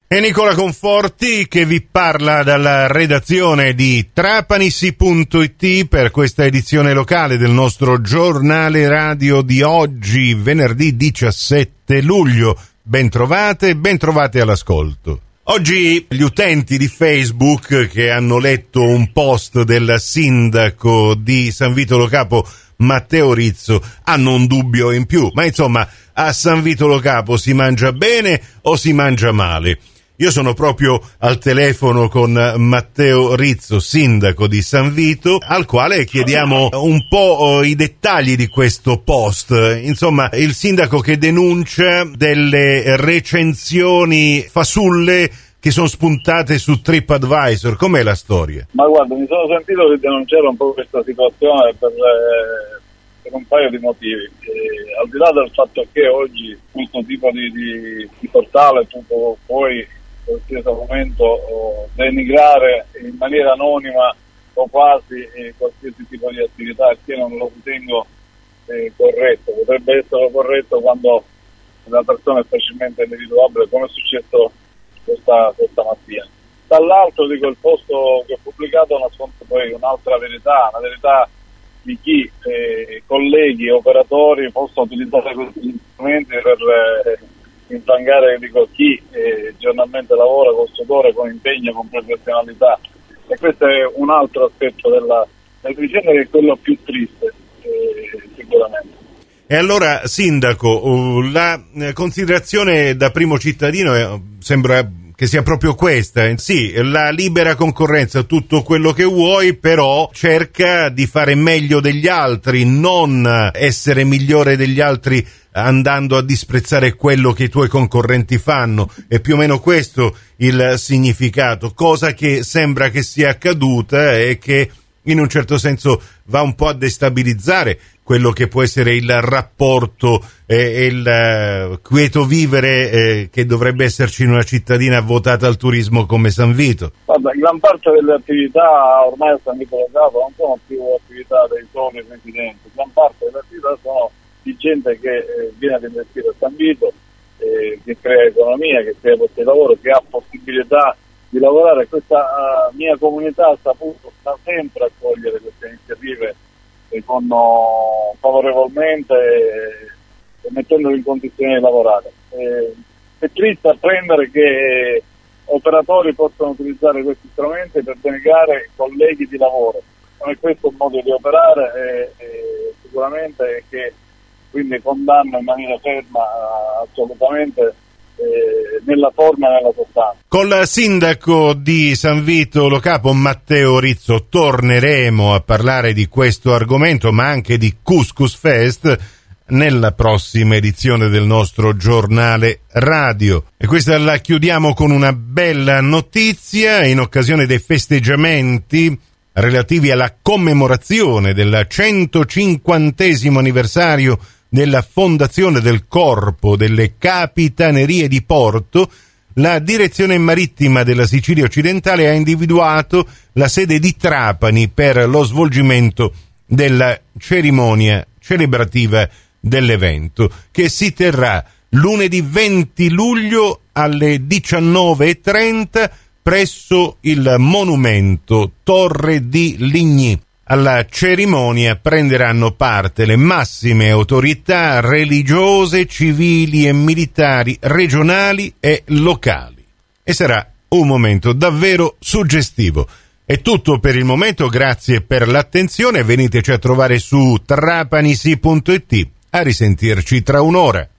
È Nicola Conforti che vi parla dalla redazione di Trapanisi.it per questa edizione locale del nostro giornale radio di oggi, venerdì 17 luglio. Bentrovate all'ascolto. Oggi gli utenti di Facebook che hanno letto un post del sindaco di San Vito Lo Capo, Matteo Rizzo, hanno un dubbio in più. Ma insomma, a San Vito Lo Capo si mangia bene o si mangia male? Io sono proprio al telefono con Matteo Rizzo, sindaco di San Vito, al quale chiediamo un po' i dettagli di questo post. Insomma, il sindaco che denuncia delle recensioni fasulle che sono spuntate su TripAdvisor. Com'è la storia? Ma guarda, mi sono sentito di denunciare un po' questa situazione per un paio di motivi. Al di là del fatto che oggi questo tipo di portale tu puoi in qualsiasi momento denigrare in maniera anonima o quasi qualsiasi tipo di attività, che non lo ritengo corretto. Potrebbe essere corretto quando una persona è facilmente individuabile, come è successo questa mattina. Dall'altro, dico, il posto che ho pubblicato nasconde poi un'altra verità, una verità di chi colleghi e operatori possono utilizzare questi strumenti per infangare, dico, chi giornalmente lavora col sudore, con impegno, con professionalità. E questo è un altro aspetto della vicenda, che è quello più triste, sicuramente. E allora, sindaco, la considerazione da primo cittadino sembra che sia proprio questa. Sì, la libera concorrenza, tutto quello che vuoi, però cerca di fare meglio degli altri, non essere migliore degli altri andando a disprezzare quello che i tuoi concorrenti fanno. È più o meno questo il significato, cosa che sembra che sia accaduta e che in un certo senso va un po' a destabilizzare quello che può essere il rapporto e il quieto vivere che dovrebbe esserci in una cittadina votata al turismo come San Vito. Guarda, gran parte delle attività ormai a San Vito Lo Capo non sono più attività dei soli residenti, gran parte delle attività sono di gente che viene ad investire a San Vito, che crea economia, che crea posti di lavoro, che ha possibilità di lavorare. Questa mia comunità ha saputo sempre accogliere queste iniziative favorevolmente e mettendoli in condizioni di lavorare. È triste apprendere che operatori possono utilizzare questi strumenti per denegare colleghi di lavoro. Non è questo un modo di operare, sicuramente, che quindi condanno in maniera ferma assolutamente, nella forma e nella sostanza. Col sindaco di San Vito Lo Capo, Matteo Rizzo, torneremo a parlare di questo argomento, ma anche di Couscous Fest, nella prossima edizione del nostro giornale radio. E questa la chiudiamo con una bella notizia in occasione dei festeggiamenti relativi alla commemorazione del 150° anniversario della fondazione del Corpo delle Capitanerie di Porto. La direzione marittima della Sicilia occidentale ha individuato la sede di Trapani per lo svolgimento della cerimonia celebrativa dell'evento, che si terrà lunedì 20 luglio alle 19:30 presso il monumento Torre di Ligny. Alla cerimonia prenderanno parte le massime autorità religiose, civili e militari regionali e locali. E sarà un momento davvero suggestivo. È tutto per il momento, grazie per l'attenzione. Veniteci a trovare su Trapanisi.it. A risentirci tra un'ora.